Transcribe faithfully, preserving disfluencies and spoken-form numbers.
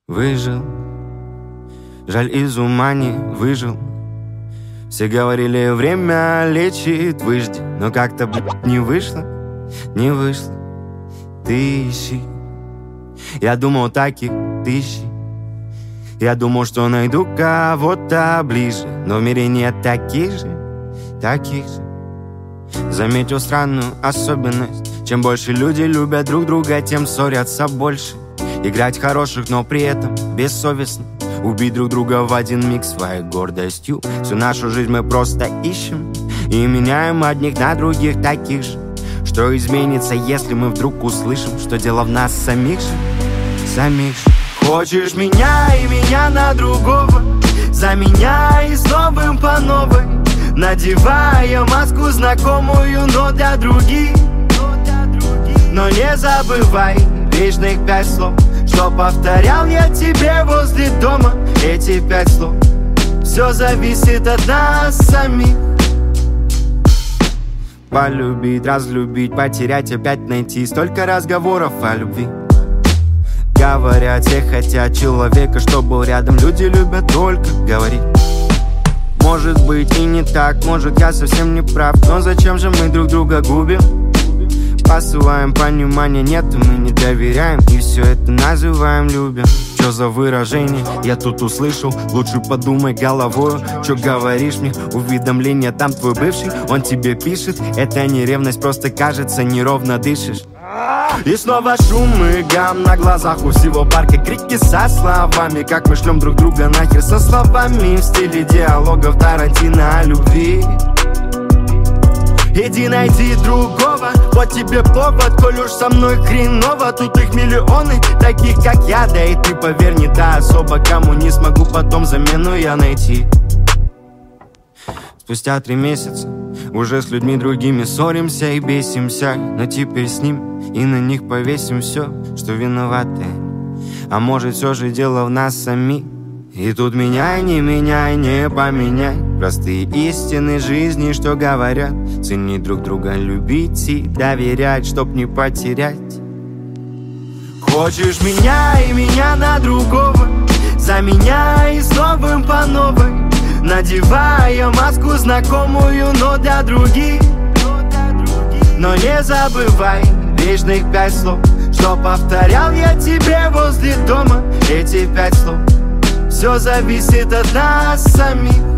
Выжил, жаль, из ума не выжил. Все говорили, время лечит, выжди. Но как-то, блядь, не вышло, не вышло. Ты ищи. Я думал, таких тысячи. Я думал, что найду кого-то ближе, но в мире нет таких же, таких же. Заметил странную особенность: чем больше люди любят друг друга, тем ссорятся больше. Играть хороших, но при этом бессовестно. Убить друг друга в один миг своей гордостью. Всю нашу жизнь мы просто ищем и меняем одних на других таких же. Что изменится, если мы вдруг услышим, что дело в нас самих же, самих же. Хочешь меня и меня на другого, заменяй с новым по новой, надевая маску знакомую, но для других. Но не забывай вечных пять слов, что повторял я тебе возле дома. Эти пять слов: все зависит от нас самих. Полюбить, разлюбить, потерять, опять найти. Столько разговоров о любви. Говорят, все хотят человека, что был рядом. Люди любят только говорить. Может быть и не так, может я совсем не прав, но зачем же мы друг друга губим? Посылаем понимания, нет, мы не доверяем, и все это называем любим. Чё за выражение я тут услышал? Лучше подумай головою, чё говоришь мне? Уведомление, там твой бывший, он тебе пишет. Это не ревность, просто кажется, неровно дышишь. И снова шум и гам на глазах у всего парка. Крики со словами, как мы шлем друг друга нахер. Со словами в стиле диалогов Тарантино о любви. Иди найди другого, вот тебе повод, коль уж со мной хреново. Тут их миллионы, таких как я, да и ты, поверь, не та особо, кому не смогу потом замену я найти. Спустя три месяца уже с людьми другими ссоримся и бесимся, но теперь с ним и на них повесим все, что виноваты. А может, все же дело в нас самих. И тут меняй, не меняй, не поменяй простые истины жизни, что говорят: ценить друг друга, любить и доверять, чтоб не потерять. Хочешь меня и меня на другого, заменяй с новым по новой, надевая маску знакомую, но для других. Но не забывай вечных пять слов, что повторял я тебе возле дома. Эти пять слов: все зависит от нас самих.